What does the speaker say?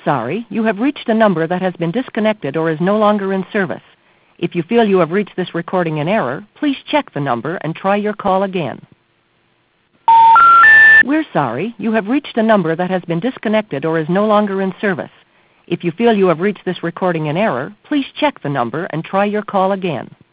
sorry, you have reached a number that has been disconnected or is no longer in service. If you feel you have reached this recording in error, please check the number and try your call again. We're sorry, you have reached a number that has been disconnected or is no longer in service. If you feel you have reached this recording in error, please check the number and try your call again.